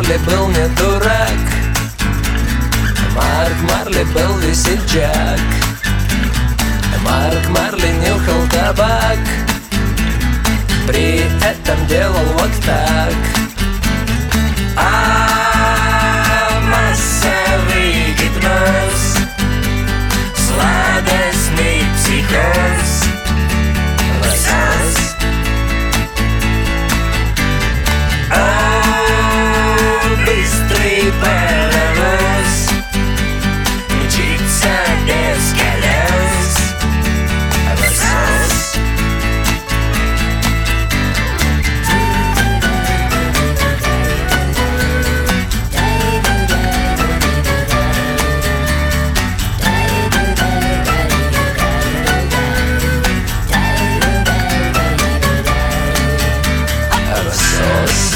Марли был не дурак, Марк Марли был весельчак. Марк Марли нюхал табак, при этом делал вот так. Массовый гипноз, сладостный психоз, лосос. Быстрый паровоз мчится без колес, лосос. Лосос.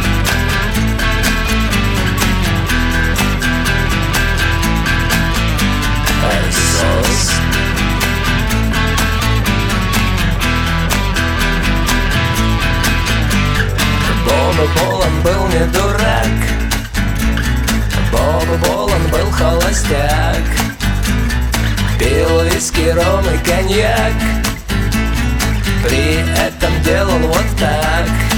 Боба Болан был не дурак, Боба Болан был холостяк. Пил виски, ром и коньяк, при этом делал вот так.